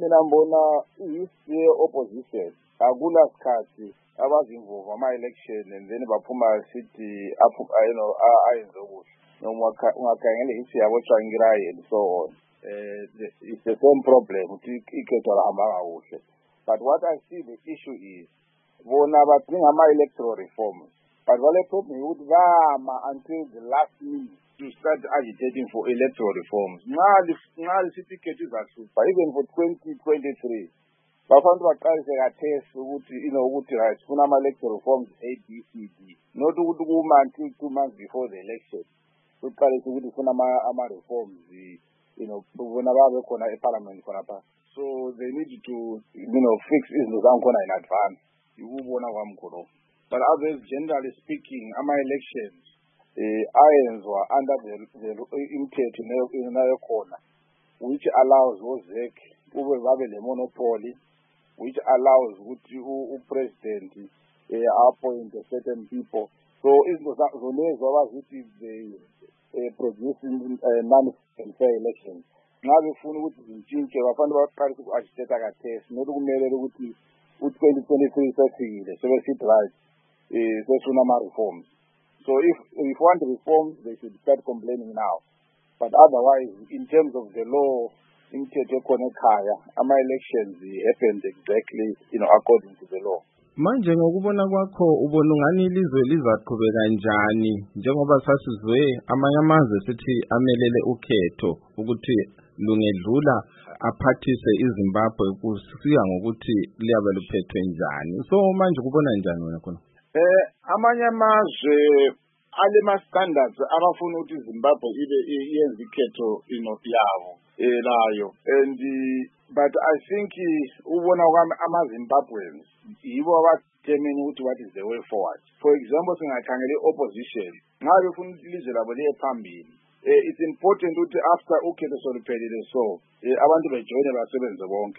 mina ngibona history opposition akula sikhathi abazimvuvu ama-election and then baphuma sithi ayenze kuhle noma ungakhangela history yabo Tsvangirai and so on. It's the same problem ukuthi ikhetho lahamba kakuhle. But what I see the issue is bona badinga ama-electoral reforms, but vale problem ukuthi bama until the last minute to start agitating for electoral reforms. Nxa lisithi ikhetho izahlupha even for 2023 bafanele baqalise kathesi ukuthi ukuthi right funa ama-electoral reforms A-B-C-D, not ukuthi kuma until 2 months before the election uqalise ukuthi funa ama-reforms bona babe khona eparliament khonapha. So they need to fix izinto zangikhona in advance. Yikubona kwami khona. But others, generally speaking, ama-elections ayenzwa under the imithetho nayo khona, which allows OZEC ube babe le monopoly, which allows ukuthi u-president appoint certain people. So izinto zolezo abazithi they produce non-fair elections. Ngabe ufuna ukuthi zitshintshe bafanele baqalise uku-agitata kathesi, not ukumelela ukuthi u-2023 sefikile sebesithi right sesifuna ama-reforms. So if want reforms, they should start complaining now. But otherwise, in terms of the law, imithetho ekhona ekhaya, ama-elections happened exactly according to the law. Manje ngokubona kwakho ubona ngani ilizwe lizaqhubeka kanjani njengoba sasizwe amanye amazwe sithi amelele ukhetho ukuthi lungedlula aphathise iZimbabwe kusiya ngokuthi liyabe luphethwe njani. So manje kubona njani wena khona? Amanye amazwe alema standards abafuna ukuthi iZimbabwe ibe yenze ikhetho yabo layo, and but I think ubona kwami ama-Zimbabweans yibo abadetermine ukuthi what is the way forward. For example, singakhangela i-opposition ngabe ufuna ukuthi ilizwe labo liye phambili. It's important ukuthi after ukhetho soluphelile so abantu bejoyine basebenze bonke,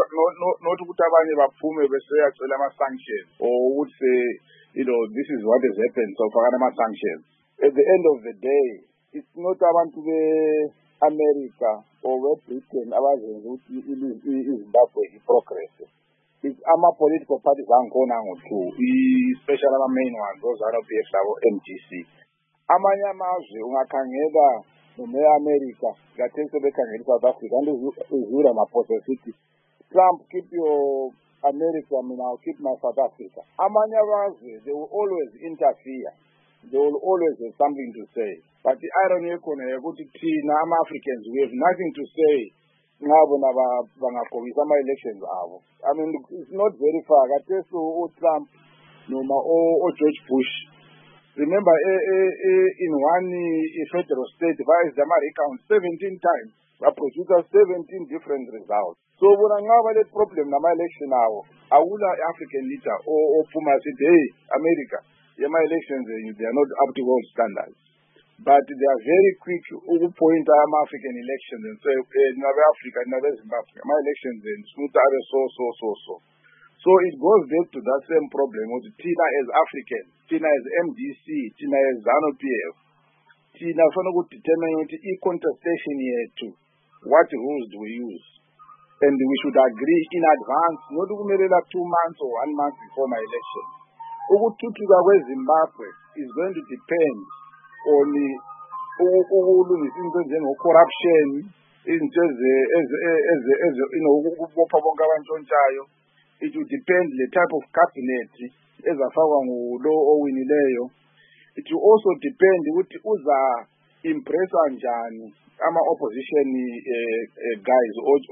not ukuthi abanye baphume beseyacela ama-sanctions or ukuthi this is what has happened so fakana ama-sanctions. At the end of the day, it's not abantu be-America or be-Britain abazenza ukuthi iZimbabwe i-progress. It's ama-political parties angikhona ngo-2, especially ama-main ones, those RPF labo MDC. Amanye amazwe ungakhangela noma e-America kathesi sebekhangela i-South Africa and uzura ama-poster sithi Trump keep your America, I'll keep my South Africa. Amanye amazwe they will always interfere. They will always have something to say. But the irony ekhona ukuthi thina ama-Africans we have nothing to say ngabo bangagqokisa ama-elections abo. I mean, it's not very far. Kathesi u-Trump noma o-George Bush, remember in one federal state vice recount 17 times produce 17 different results. So when ngaba le problem nama-election awo awula African leader ophuma sithi hey America yama-elections they are not up to world standards, but they are very quick ukupoint ama-African elections and say nabe Africa nabe Zimbabwe ama-elections and smutare so. So it goes back to that same problem with Tina as African, Tina as MDC, Tina as ZANU-PF. Tina funa determine ukuthi i-contestation yethu what rules do we use, and we should agree in advance, not ukumelela 2 months or 1 month before my election. Ukuthuthuka kweZimbabwe is going to depend on ukulungisa into njengo-corruption, into ukubopha bonke abantshontshayo. It will depend the type of cabinet ezafakwa ngulo owinileyo. It will also depend ukuthi uza impressa njani ama-opposition guys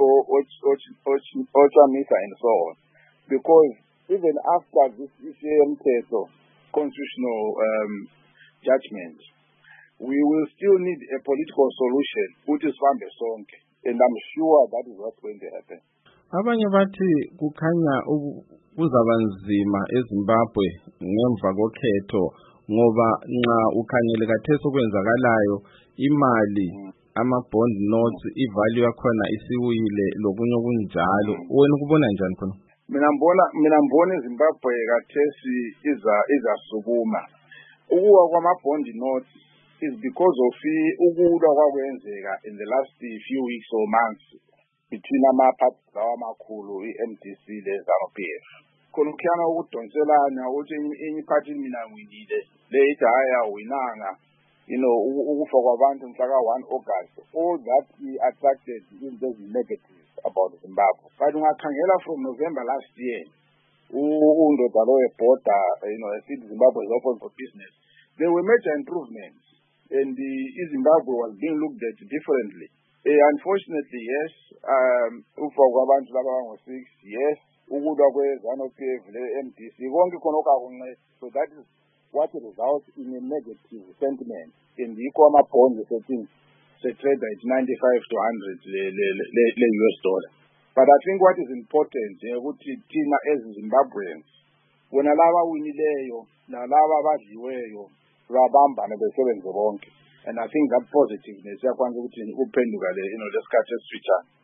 ochamisa and so on, because even after this mthetho constitutional judgment, we will still need a political solution which is sibambe sonke, and I'm sure that is what's going to happen. Abanye bathi kukhanya kuzaba nzima eZimbabwe ngemva kokhetho ngoba nxa ukhangele kathesi okwenzakalayo imali ama-bond notes ivalue yakhona isiwile lokunye okunjalo. Wena ukubona njani khona? Mina mbona eZimbabwe kathesi izasukuma. Ukuwa kwama-bond notes is because of ukulwa kwakwenzeka in the last few weeks or months between ama-parts lawa amakhulu i-MDC le-ZANU-PF. Khona ukuyana ukudonselana ukuthi enye iphathi mina ngwinile le ithi hayi awinanga ukufa kwabantu mhla 1 August. All that attracted into negative about Zimbabwe. But ungakhangela from November last year undoda lo ebhoda esithi Zimbabwe is open for business, there were major improvements and Zimbabwe was being looked at differently. Unfortunately, yes, ufa kwabantu laba bango-6, yes, ukulwa kwe-ZANU-PF le-MDC konke khona okakunqe. So that is what results in a negative sentiment in the ama-bonds settings se-trade at 95 to 100 le-US dollar. But I think what is important ukuthi thina as Zimbabweans wena laba winileyo nalaba abadliweyo babambane besebenze bonke, and I think that positiveness yakwanza ukuthi uphenduka lesikhathi esifitshane.